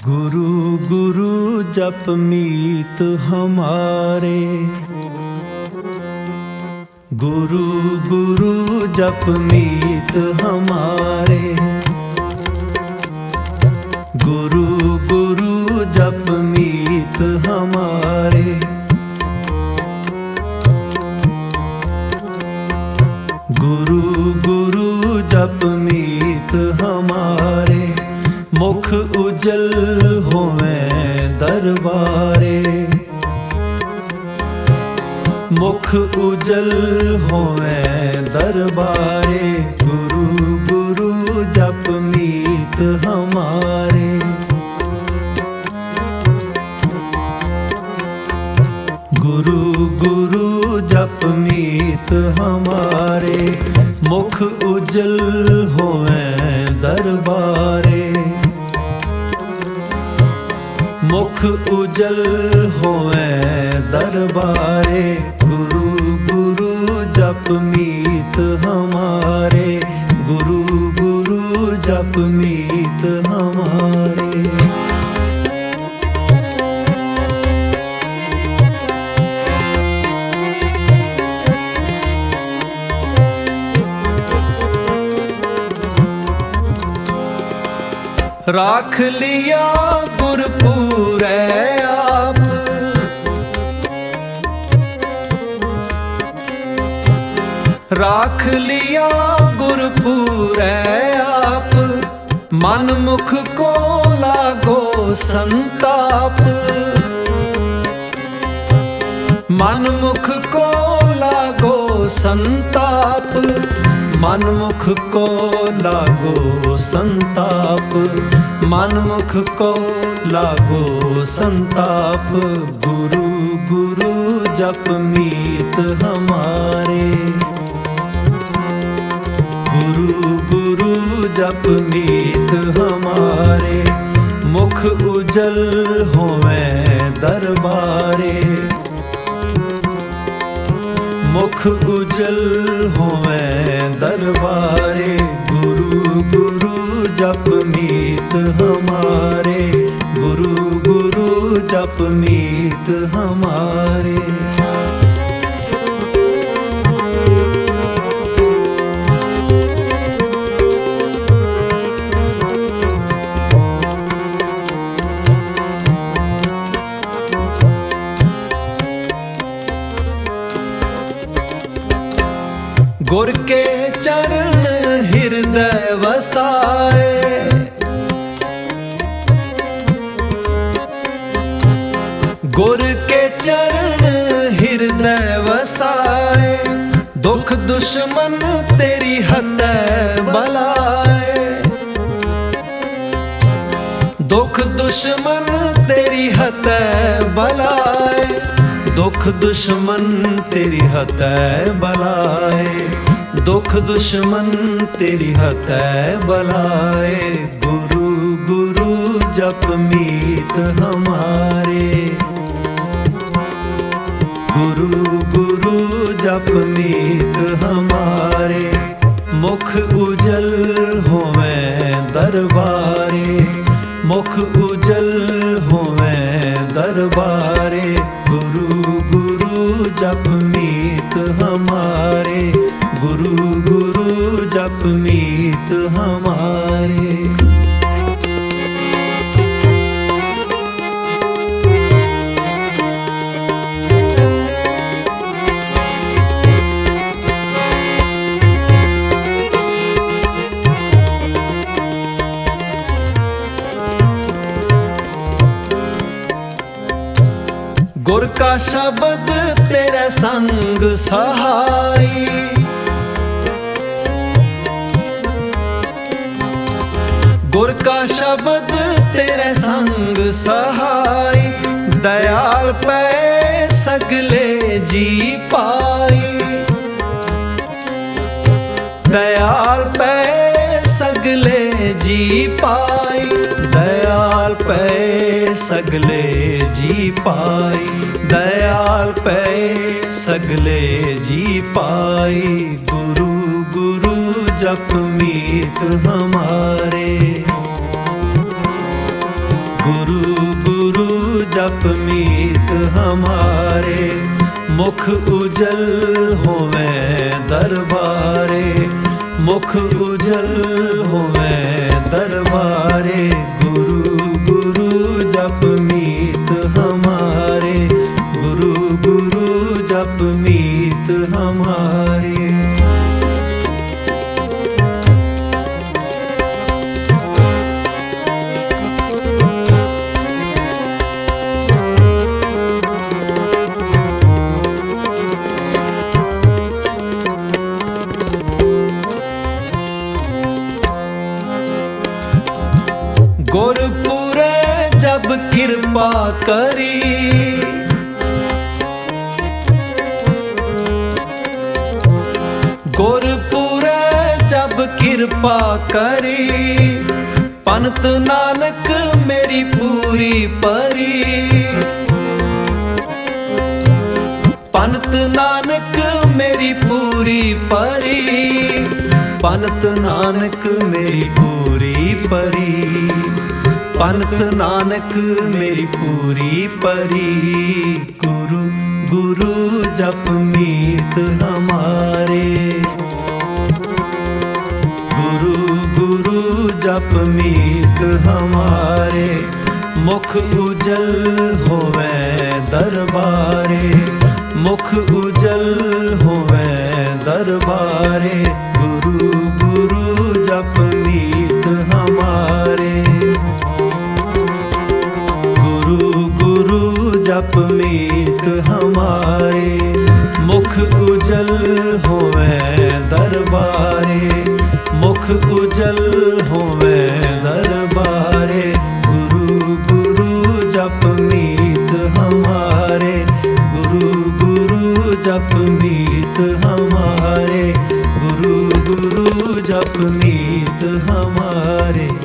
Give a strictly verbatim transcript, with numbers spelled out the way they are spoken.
गुरु गुरु जप मीत हमारे, गुरु गुरु जप मीत हमारे, गुरु गुरु जप मीत हमारे, गुरु गुरु जप मीत हमारे। मुख उजल होवें दरबारे, मुख उजल होवें दरबारे, गुरु गुरु जप मीत हमारे, गुरु गुरु जप मीत हमारे। मुख उजल होवें दरबारे, मुख उजल होवें दरबारे, गुरु गुरु जप मीत हमारे, गुरु गुरु जप मीत हमारे। राख लिया गुरपुरै आप, राख लिया गुरपुरै आप, मन मुख को लागो संताप, मन मुख को लागो संताप, मन मुख को लागो संताप, मन मुख को लागो संताप, गुरु गुरु जप मीत हमारे, गुरु गुरु जप मीत हमारे। मुख उजल होवें दरबारे, मुख उजल होवें दरबारे, गुरु गुरु जप मीत हमारे, गुरु गुरु जप मीत हमारे। गुर के चरण हृदय वसाए, गुर के चरण हृदय वसाए, दुख दुश्मन तेरी हतै बलाए, दुख दुश्मन तेरी हतै बलाए, दुख दुश्मन तेरी हतै बलाए, दुख दुश्मन तेरी हतै बलाए, गुरु गुरु जप मीत हमारे, गुरु गुरु जप मीत हमारे। मुख उजल होवें दरबारे, मुख उजल होवें दरबारे, गुरु गुरु जप मीत हमारे, गुरु गुरु जप मीत हमारे। गुर का शब्द तेरे संग सहाई, गुर का शब्द तेरे संग सहाई, दयाल पै सगले जी पाई, दयाल पै सगले जी पाई, दयाल पै सगले जी पाई, दयाल पै सगले जी पाई, गुरु गुरु जप मीत हमारे, गुरु जप मीत हमारे। मुख उजल होवे दरबारे, मुख उजल होवे दरबारे। गुरु गुरु जप मीत हमारे, गुरु गुरु जप मीत हमारे। गुरपुरे जब कृपा करी, गुरपुरे जब कृपा करी। पंत नानक मेरी पूरी परी, पंत नानक मेरी पूरी परी। पंत नानक मेरी पूरी परी, पंत नानक मेरी पूरी परी। गुरु गुरु जप मीत हमारे, गुरु गुरु जप मीत हमारे। मुख उजल होवे दरबारे, मुख उजल होवे दरबारे। गुरु गुरु जप मीत हमारे, गुरु गुरु जप मीत हमारे। मुख उजल होवे दरबारे, मुख उजल होवे दरबारे। गुरु गुरु जप मीत हमारे, गुरु गुरु जप मीत हमारे। गुरु गुरु जप मीत हमारे।